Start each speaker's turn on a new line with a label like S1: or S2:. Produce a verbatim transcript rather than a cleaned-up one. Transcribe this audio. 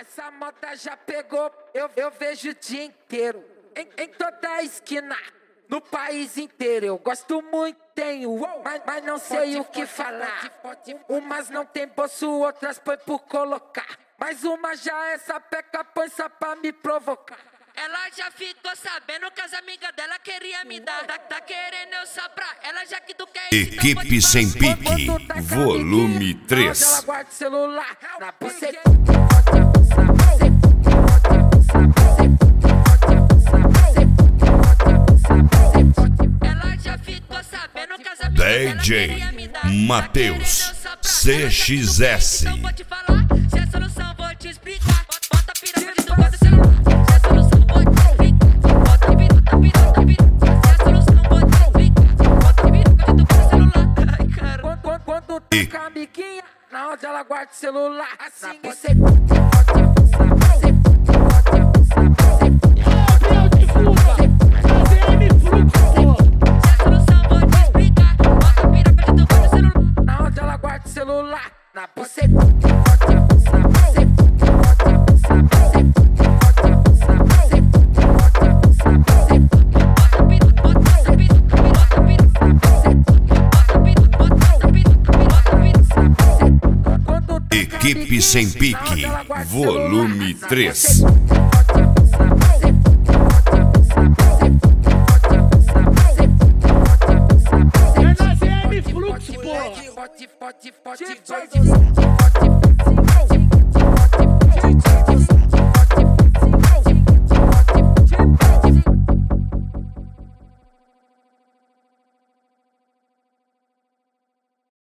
S1: Essa moda já pegou, eu, eu vejo o dia inteiro. Em, em toda a esquina, no país inteiro. Eu gosto muito, tenho, mas, mas não sei o que falar. Umas não tem bolso, outras põe por colocar. Mas uma já é sapeca, põe só pra me provocar.
S2: Ela já ficou sabendo que as amigas dela queriam me dar. Tá, tá querendo eu soprar. Ela já que tu quer isso,
S3: Equipe
S2: então
S3: Sem Pique, volume três.
S1: Ela guarda o celular na buceta.
S2: Ela já ficou sabendo que as amigas
S3: D
S2: dela
S3: J
S2: queriam me dar.
S3: Matheus C X S.
S2: Então vou te falar, se é solução vou te explicar. Bota a pirâmide do lado do celular. Se é solução vou te explicar. Bota a pirâmide, bota a pirâmide. Se é solução vou te explicar. Bota a pirâmide do lado do celular. Ai, cara.
S1: Quando, quando, quando
S3: E-
S1: tá com a amiguinha, na onde ela guarda o celular. Assim você... Na onde ela guarda o celular, na buceta.
S3: Equipe Sem Pique, volume três.
S1: É na Z M Fluxo, pô.